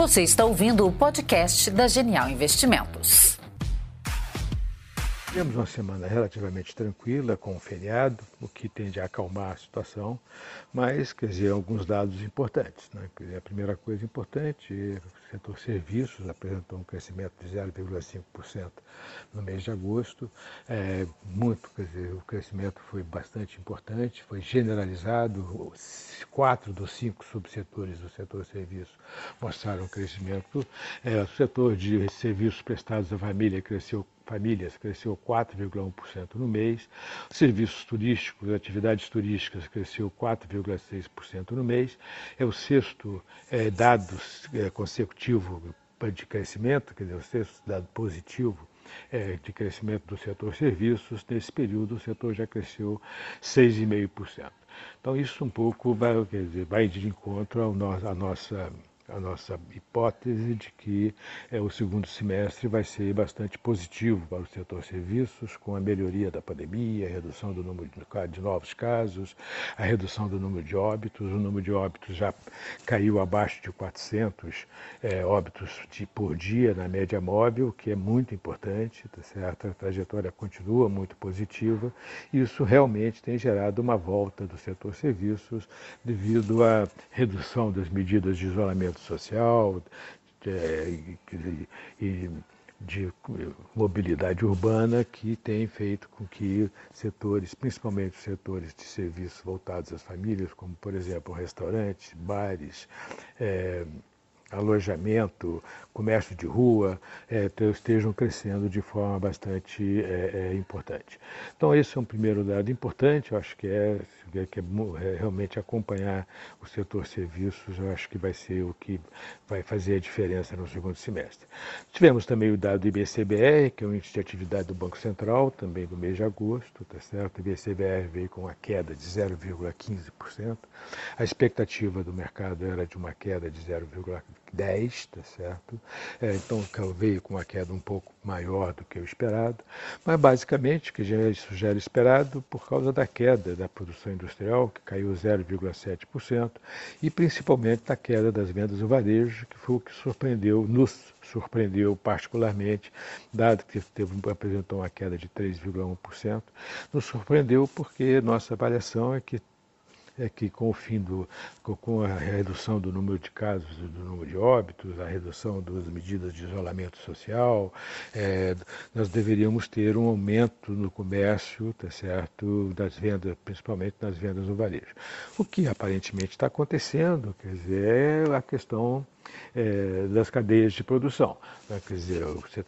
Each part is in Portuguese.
Você está ouvindo o podcast da Genial Investimentos. Tivemos uma semana relativamente tranquila, com o feriado, o que tende a acalmar a situação, mas, quer dizer, alguns dados importantes, né? Quer dizer, a primeira coisa importante, o setor serviços apresentou um crescimento de 0,5% no mês de agosto, quer dizer, o crescimento foi bastante importante, foi generalizado, 4 dos 5 subsetores do setor serviços mostraram crescimento, o setor de serviços prestados à família cresceu 4,1% no mês, serviços turísticos, atividades turísticas cresceu 4,6% no mês, é o sexto dado consecutivo de crescimento, quer dizer, o sexto dado positivo de crescimento do setor serviços. Nesse período o setor já cresceu 6,5%. Então isso um pouco vai de encontro à nossa hipótese de que o segundo semestre vai ser bastante positivo para o setor serviços, com a melhoria da pandemia, a redução do número de novos casos, a redução do número de óbitos. O número de óbitos já caiu abaixo de 400 óbitos por dia na média móvel, o que é muito importante, tá certo? A trajetória continua muito positiva e isso realmente tem gerado uma volta do setor serviços devido à redução das medidas de isolamento social e de mobilidade urbana, que tem feito com que setores, principalmente os setores de serviços voltados às famílias, como por exemplo restaurantes, bares, alojamento, comércio de rua, estejam crescendo de forma bastante importante. Então esse é um primeiro dado importante, eu acho que realmente acompanhar o setor serviços, eu acho que vai ser o que vai fazer a diferença no segundo semestre. Tivemos também o dado do IBCBR, que é o índice de atividade do Banco Central, também do mês de agosto, tá certo? O IBCBR veio com uma queda de 0,15%, a expectativa do mercado era de uma queda de 0,10%, tá certo? Então veio com uma queda um pouco maior do que o esperado, mas basicamente que isso já era esperado por causa da queda da produção industrial, que caiu 0,7%, e principalmente da queda das vendas do varejo, que foi o que nos surpreendeu particularmente, dado que apresentou uma queda de 3,1%, nos surpreendeu porque nossa avaliação é que com a redução do número de casos, do número de óbitos, a redução das medidas de isolamento social, nós deveríamos ter um aumento no comércio, tá certo, das vendas, principalmente nas vendas no varejo. O que aparentemente está acontecendo, quer dizer, é a questão das cadeias de produção, né? Quer dizer,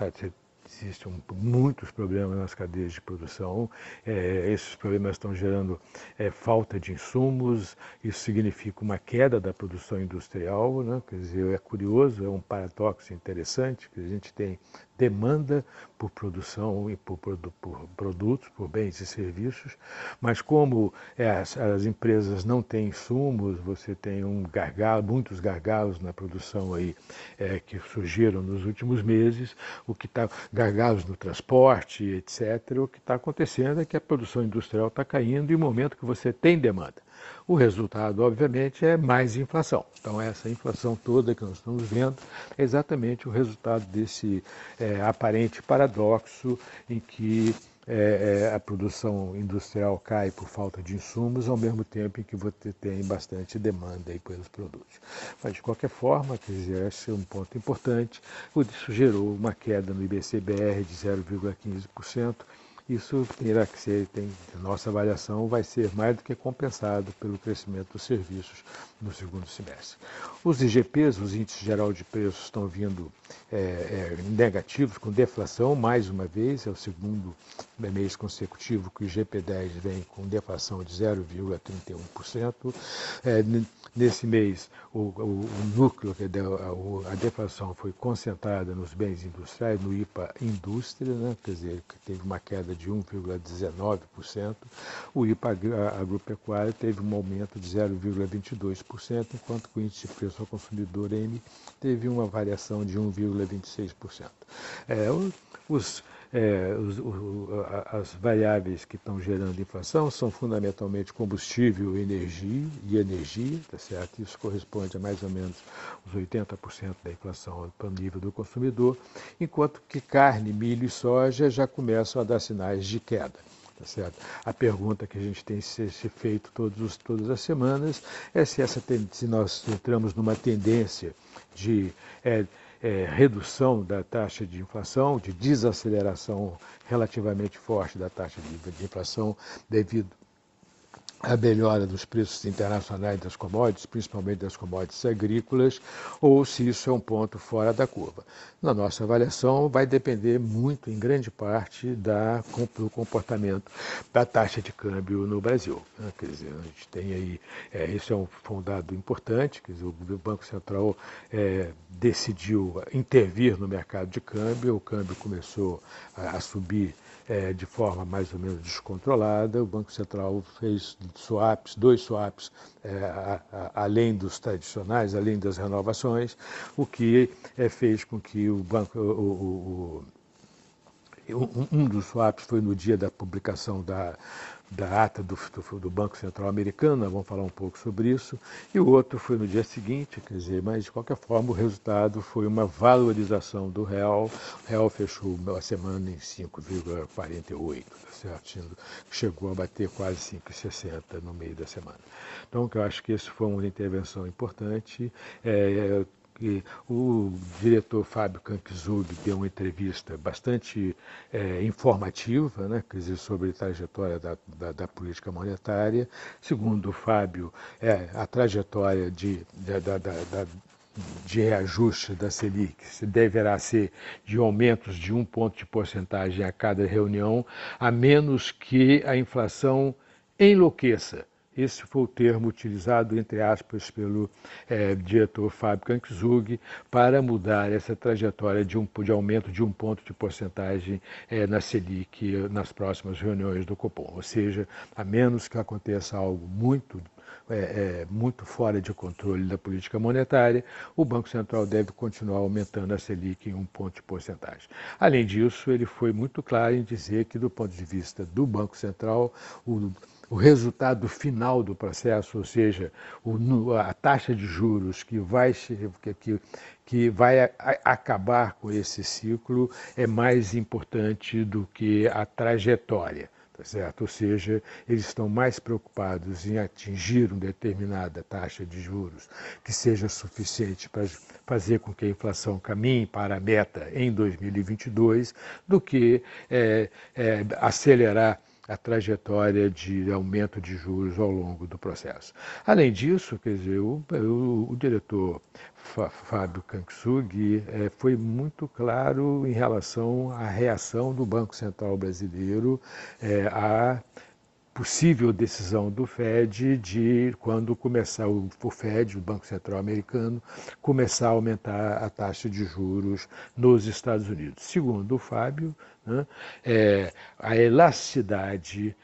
existem muitos problemas nas cadeias de produção, esses problemas estão gerando falta de insumos, isso significa uma queda da produção industrial, né? Quer dizer, é curioso, é um paradoxo interessante, que a gente tem demanda por produção e por produtos, por bens e serviços, mas como as empresas não têm insumos, você tem muitos gargalos na produção aí, que surgiram nos últimos meses, gargalos no transporte, etc. O que está acontecendo é que a produção industrial está caindo em um momento que você tem demanda. O resultado, obviamente, é mais inflação. Então, essa inflação toda que nós estamos vendo é exatamente o resultado desse aparente paradoxo em que a produção industrial cai por falta de insumos, ao mesmo tempo em que você tem bastante demanda aí pelos produtos. Mas, de qualquer forma, quer dizer, esse é um ponto importante. Isso gerou uma queda no IBCBR de 0,15%. Isso terá que ser, nossa avaliação vai ser mais do que compensado pelo crescimento dos serviços no segundo semestre. Os IGPs, os índices geral de preços, estão vindo negativos, com deflação, mais uma vez, é o segundo mês consecutivo que o IGP-10 vem com deflação de 0,31%. Nesse mês, o núcleo, a deflação foi concentrada nos bens industriais, no IPA Indústria, né? Quer dizer, que teve uma queda de 1,19%. O IPA Agropecuário teve um aumento de 0,22%, enquanto que o índice de preço ao consumidor M teve uma variação de 1,26%. Os as variáveis que estão gerando inflação são fundamentalmente combustível e energia, tá certo? Isso corresponde a mais ou menos os 80% da inflação para o nível do consumidor, enquanto que carne, milho e soja já começam a dar sinais de queda. Tá certo? A pergunta que a gente tem se feito todas as semanas é se nós entramos numa tendência de redução da taxa de inflação, de desaceleração relativamente forte da taxa de inflação devido à melhora dos preços internacionais das commodities, principalmente das commodities agrícolas, ou se isso é um ponto fora da curva. Na nossa avaliação, vai depender muito, em grande parte, do comportamento da taxa de câmbio no Brasil. Quer dizer, a gente tem aí, isso foi um dado importante, quer dizer, o Banco Central decidiu intervir no mercado de câmbio, o câmbio começou a subir de forma mais ou menos descontrolada. O Banco Central fez dois swaps, além dos tradicionais, além das renovações, o que fez com que um dos swaps foi no dia da publicação da ata do Banco Central americano, nós vamos falar um pouco sobre isso, e o outro foi no dia seguinte, quer dizer, mas de qualquer forma o resultado foi uma valorização do real. O real fechou a semana em 5,48, tá certo? Chegou a bater quase 5,60 no meio da semana. Então, eu acho que isso foi uma intervenção importante. O diretor Fábio Campizug deu uma entrevista bastante informativa, né, quer dizer, sobre a trajetória da política monetária. Segundo o Fábio, a trajetória de reajuste da Selic deverá ser de aumentos de 1 ponto de porcentagem a cada reunião, a menos que a inflação enlouqueça. Esse foi o termo utilizado, entre aspas, pelo diretor Fábio Campizug para mudar essa trajetória de aumento de 1 ponto de porcentagem na Selic nas próximas reuniões do Copom. Ou seja, a menos que aconteça algo muito fora de controle da política monetária, o Banco Central deve continuar aumentando a Selic em 1 ponto de porcentagem. Além disso, ele foi muito claro em dizer que, do ponto de vista do Banco Central, o resultado final do processo, ou seja, a taxa de juros que vai acabar com esse ciclo, é mais importante do que a trajetória. Tá certo? Ou seja, eles estão mais preocupados em atingir uma determinada taxa de juros que seja suficiente para fazer com que a inflação caminhe para a meta em 2022 do que acelerar a trajetória de aumento de juros ao longo do processo. Além disso, quer dizer, o diretor Fábio Campizug foi muito claro em relação à reação do Banco Central brasileiro à possível decisão do Fed de, quando começar o Fed, o Banco Central americano, começar a aumentar a taxa de juros nos Estados Unidos. Segundo o Fábio, né, a elasticidade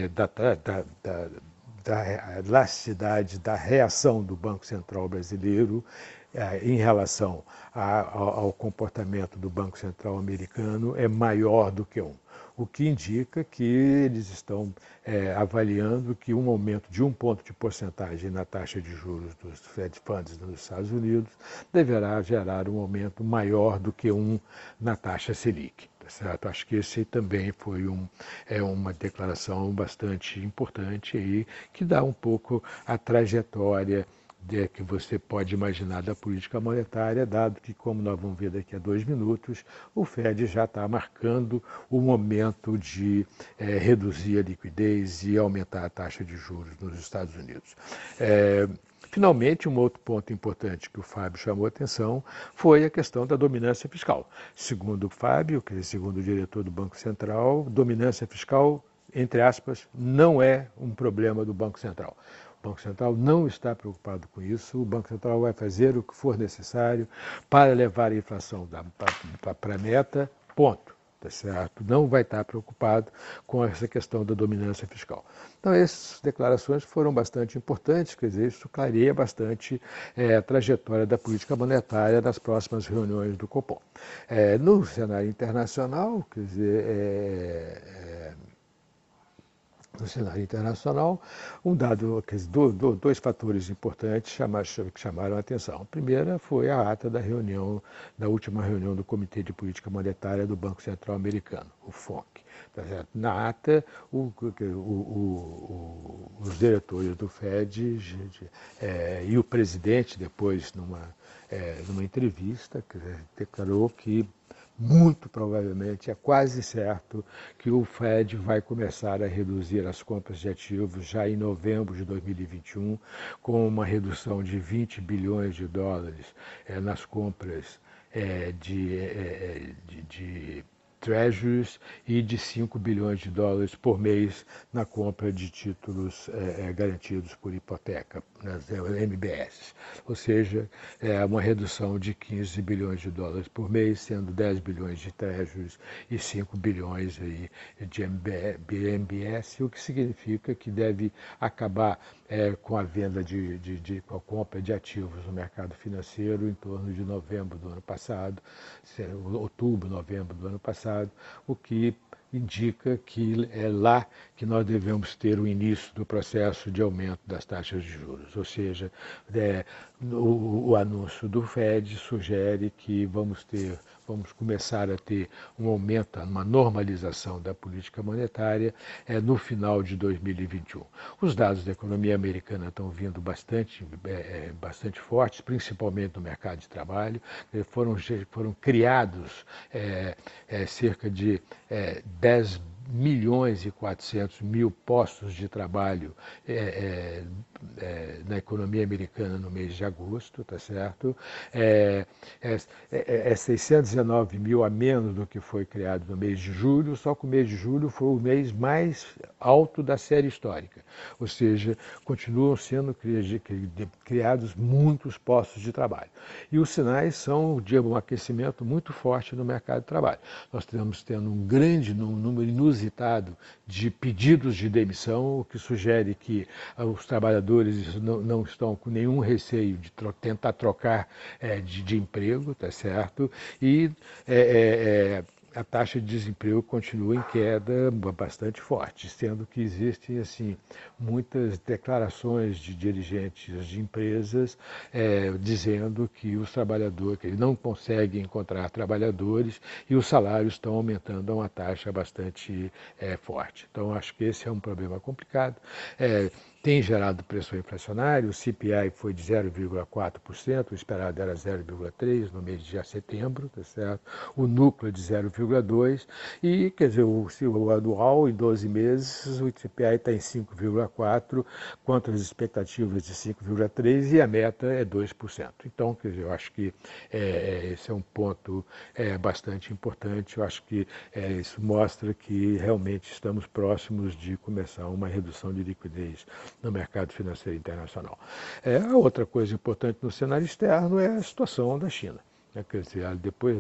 da reação do Banco Central brasileiro em relação ao comportamento do Banco Central americano é maior do que o que indica que eles estão avaliando que um aumento de 1 ponto de porcentagem na taxa de juros dos Fed Funds nos Estados Unidos deverá gerar um aumento maior do que na taxa Selic. Tá certo? Acho que esse também foi uma declaração bastante importante aí, que dá um pouco a trajetória que você pode imaginar da política monetária, dado que, como nós vamos ver daqui a 2 minutos, o Fed já está marcando o momento de reduzir a liquidez e aumentar a taxa de juros nos Estados Unidos. Finalmente, um outro ponto importante que o Fábio chamou a atenção foi a questão da dominância fiscal. Segundo o Fábio, segundo o diretor do Banco Central, dominância fiscal, entre aspas, não é um problema do Banco Central. O Banco Central não está preocupado com isso. O Banco Central vai fazer o que for necessário para levar a inflação para a meta, ponto. tá certo? Não vai estar preocupado com essa questão da dominância fiscal. Então, essas declarações foram bastante importantes, quer dizer, isso clareia bastante a trajetória da política monetária nas próximas reuniões do Copom. No cenário internacional, quer dizer, no cenário internacional, dois fatores importantes que chamaram a atenção. A primeira foi a ata da última reunião do Comitê de Política Monetária do Banco Central Americano, o FONC. Na ata, os diretores do FED e o presidente, depois, numa entrevista, declarou que muito provavelmente, é quase certo que o Fed vai começar a reduzir as compras de ativos já em novembro de 2021, com uma redução de 20 bilhões de dólares nas compras de treasuries e de 5 bilhões de dólares por mês na compra de títulos garantidos por hipoteca, nas MBS. Ou seja, uma redução de 15 bilhões de dólares por mês, sendo 10 bilhões de treasuries e 5 bilhões aí de MBS, o que significa que deve acabar com a venda com a compra de ativos no mercado financeiro em torno de novembro do ano passado, outubro, novembro do ano passado, o que indica que é lá que nós devemos ter o início do processo de aumento das taxas de juros. Ou seja, o anúncio do Fed sugere que vamos começar a ter um aumento, uma normalização da política monetária no final de 2021. Os dados da economia americana estão vindo bastante fortes, principalmente no mercado de trabalho. Foram criados cerca de 10 milhões e 400 mil postos de trabalho na economia americana no mês de agosto, tá certo? É 619 mil a menos do que foi criado no mês de julho, só que o mês de julho foi o mês mais alto da série histórica, ou seja, continuam sendo criados muitos postos de trabalho. E os sinais são de um aquecimento muito forte no mercado de trabalho. Nós estamos tendo um grande número inusitado de pedidos de demissão, o que sugere que os trabalhadores não estão com nenhum receio de tentar trocar de emprego, tá certo? E a taxa de desemprego continua em queda bastante forte, sendo que existem assim muitas declarações de dirigentes de empresas dizendo que os trabalhadores, que eles não conseguem encontrar trabalhadores e os salários estão aumentando a uma taxa bastante forte. Então, acho que esse é um problema complicado. Tem gerado pressão inflacionária, o CPI foi de 0,4%, o esperado era 0,3% no mês de setembro, tá certo? O núcleo de 0,2%, e, quer dizer, o anual, em 12 meses, o CPI está em 5,4%, contra as expectativas de 5,3%, e a meta é 2%. Então, quer dizer, eu acho que esse é um ponto bastante importante, eu acho que isso mostra que realmente estamos próximos de começar uma redução de liquidez no mercado financeiro internacional. A outra coisa importante no cenário externo é a situação da China. Quer dizer, depois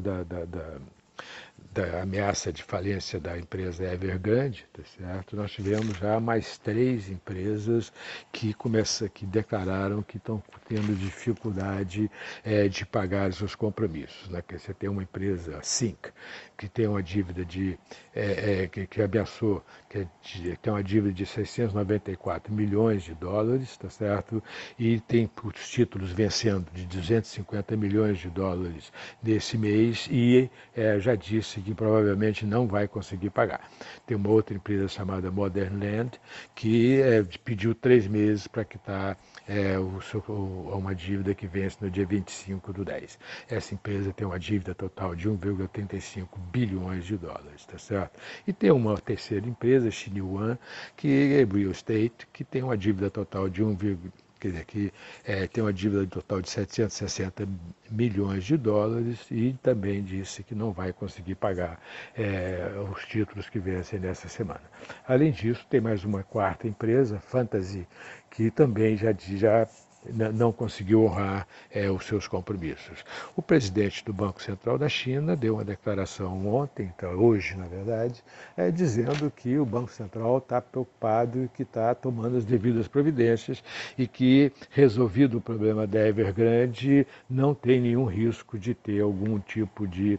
da ameaça de falência da empresa Evergrande, tá certo? Nós tivemos já mais 3 empresas que declararam que estão tendo dificuldade de pagar os seus compromissos. Né? Você tem uma empresa, a Sync, que tem uma dívida que ameaçou, tem uma dívida de 694 milhões de dólares, tá certo? E tem os títulos vencendo de 250 milhões de dólares nesse mês e já disse que provavelmente não vai conseguir pagar. Tem uma outra empresa chamada Modern Land que pediu 3 meses para quitar uma dívida que vence no dia 25/10. Essa empresa tem uma dívida total de 1,35 bilhões de dólares, tá certo? E tem uma terceira empresa, Xinhuan, que é Real Estate, que tem uma dívida total de tem uma dívida total de 760 milhões de dólares e também disse que não vai conseguir pagar os títulos que vencem nessa semana. Além disso, tem mais uma quarta empresa, Fantasy, que também já não conseguiu honrar os seus compromissos. O presidente do Banco Central da China deu uma declaração ontem, então hoje, na verdade, dizendo que o Banco Central está preocupado e que está tomando as devidas providências e que, resolvido o problema da Evergrande, não tem nenhum risco de ter algum tipo de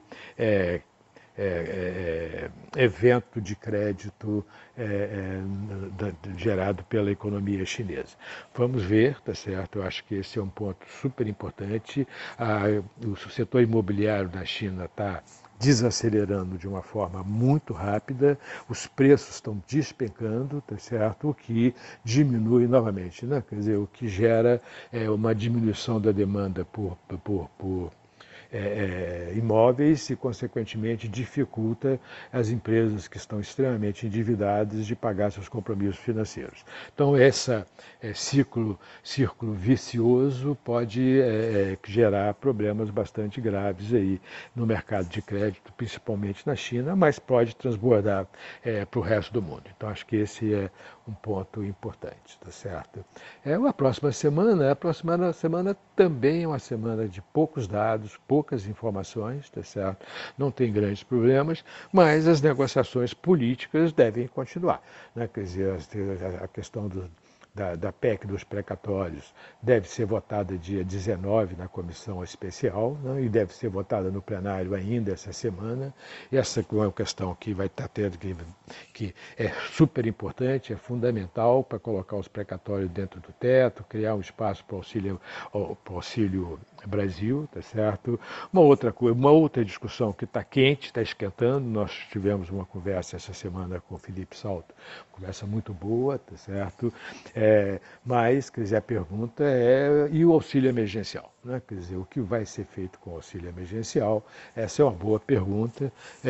evento de crédito gerado pela economia chinesa. Vamos ver, tá certo? Eu acho que esse é um ponto super importante. O setor imobiliário da China está desacelerando de uma forma muito rápida, os preços estão despencando, tá certo? O que diminui novamente, né? Quer dizer, o que gera uma diminuição da demanda por imóveis e, consequentemente, dificulta as empresas que estão extremamente endividadas de pagar seus compromissos financeiros. Então, esse círculo vicioso pode gerar problemas bastante graves aí no mercado de crédito, principalmente na China, mas pode transbordar para o resto do mundo. Então, acho que esse é um ponto importante, tá certo? A próxima semana também é uma semana de poucos dados, poucas informações, tá certo? Não tem grandes problemas, mas as negociações políticas devem continuar, né? Quer dizer, a questão da PEC dos precatórios deve ser votada dia 19 na comissão especial, né, e deve ser votada no plenário ainda essa semana. Essa é uma questão que vai estar tendo que é super importante, é fundamental para colocar os precatórios dentro do teto, criar um espaço para o Auxílio Brasil, tá certo? Uma outra discussão que está quente, está esquentando. Nós tivemos uma conversa essa semana com o Felipe Salto, conversa muito boa, tá certo? Mas, quer dizer, a pergunta e o auxílio emergencial? Né? Quer dizer, o que vai ser feito com o auxílio emergencial? Essa é uma boa pergunta.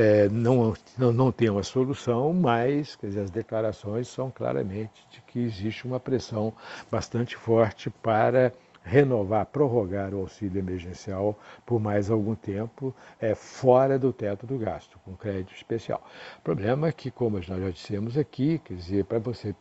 Não tem uma solução, mas, quer dizer, as declarações são claramente de que existe uma pressão bastante forte para prorrogar o auxílio emergencial por mais algum tempo, fora do teto do gasto, com crédito especial. O problema é que, como nós já dissemos aqui, quer dizer, para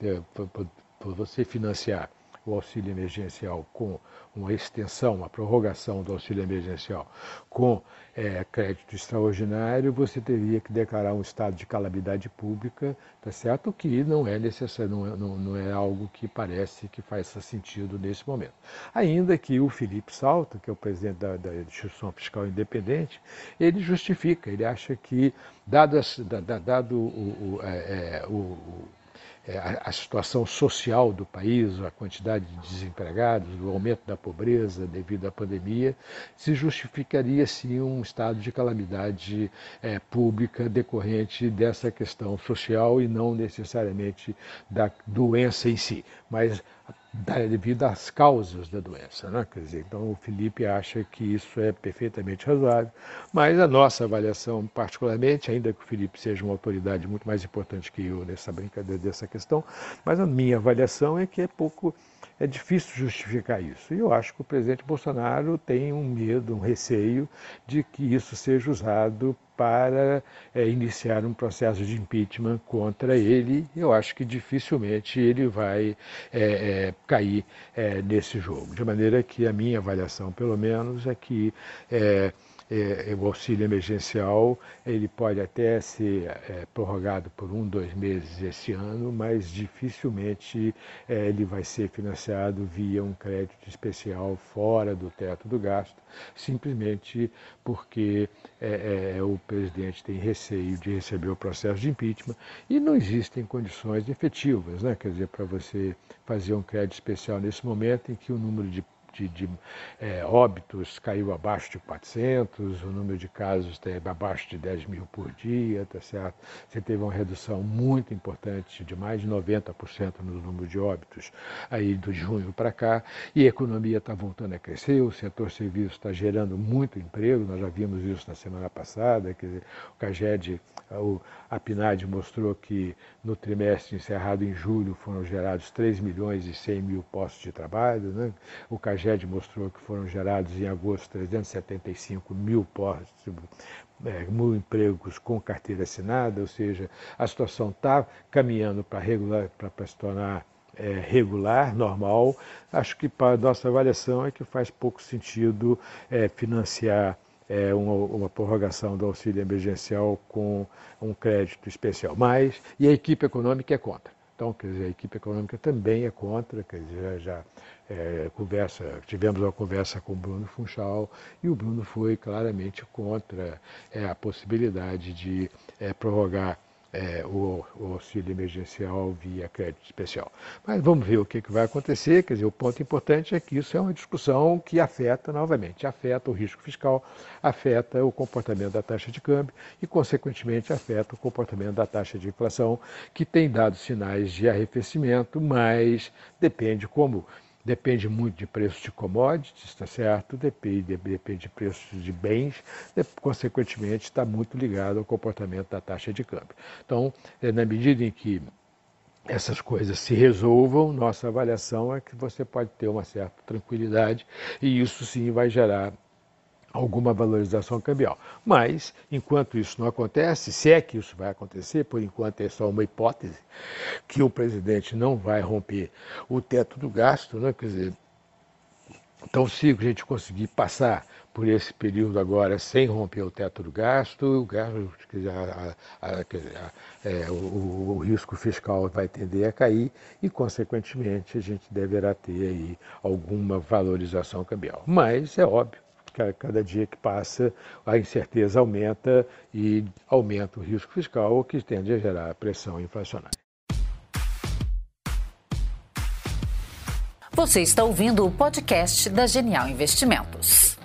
você financiar o auxílio emergencial com uma extensão, uma prorrogação do auxílio emergencial com crédito extraordinário, você teria que declarar um estado de calamidade pública, tá certo? Que não é necessário, não é algo que parece que faça sentido nesse momento. Ainda que o Felipe Salto, que é o presidente da Instituição Fiscal Independente, ele justifica, ele acha que, dado a situação social do país, a quantidade de desempregados, o aumento da pobreza devido à pandemia, se justificaria sim um estado de calamidade pública decorrente dessa questão social e não necessariamente da doença em si, mas devido às causas da doença, né? Quer dizer, então o Felipe acha que isso é perfeitamente razoável, mas a nossa avaliação, particularmente, ainda que o Felipe seja uma autoridade muito mais importante que eu nessa brincadeira dessa questão, mas a minha avaliação é que é difícil justificar isso. E eu acho que o presidente Bolsonaro tem um medo, um receio de que isso seja usado para iniciar um processo de impeachment contra ele. Eu acho que dificilmente ele vai cair nesse jogo. De maneira que a minha avaliação, pelo menos, é que o auxílio emergencial ele pode até ser prorrogado por 2 meses esse ano, mas dificilmente ele vai ser financiado via um crédito especial fora do teto do gasto, simplesmente porque o presidente tem receio de receber o processo de impeachment e não existem condições efetivas, né? Quer dizer, para você fazer um crédito especial nesse momento em que o número de óbitos caiu abaixo de 400, o número de casos está abaixo de 10 mil por dia, tá certo? Você teve uma redução muito importante de mais de 90% no número de óbitos aí de junho para cá, e a economia está voltando a crescer, o setor serviço está gerando muito emprego, nós já vimos isso na semana passada, quer dizer, o CAGED, a PNAD mostrou que no trimestre encerrado em julho foram gerados 3 milhões e 100 mil postos de trabalho, né? O CAGED mostrou que foram gerados em agosto 375 mil postos, mil empregos com carteira assinada, ou seja, a situação está caminhando para se tornar regular, normal, acho que para a nossa avaliação é que faz pouco sentido financiar uma prorrogação do auxílio emergencial com um crédito especial. E a equipe econômica é contra. Então, quer dizer, a equipe econômica também é contra, quer dizer, tivemos uma conversa com o Bruno Funchal e o Bruno foi claramente contra a possibilidade de prorrogar o auxílio emergencial via crédito especial. Mas vamos ver o que vai acontecer. Quer dizer, o ponto importante é que isso é uma discussão que afeta o risco fiscal, afeta o comportamento da taxa de câmbio e, consequentemente, afeta o comportamento da taxa de inflação, que tem dado sinais de arrefecimento, mas depende muito de preços de commodities, está certo? Depende de preços de bens, consequentemente está muito ligado ao comportamento da taxa de câmbio. Então, na medida em que essas coisas se resolvam, nossa avaliação é que você pode ter uma certa tranquilidade e isso sim vai gerar alguma valorização cambial. Mas, enquanto isso não acontece, se é que isso vai acontecer, por enquanto é só uma hipótese, que o presidente não vai romper o teto do gasto, né? Quer dizer, então se a gente conseguir passar por esse período agora sem romper o teto do gasto, o risco fiscal vai tender a cair e, consequentemente, a gente deverá ter aí alguma valorização cambial. Mas é óbvio, cada dia que passa, a incerteza aumenta e aumenta o risco fiscal, o que tende a gerar pressão inflacionária. Você está ouvindo o podcast da Genial Investimentos.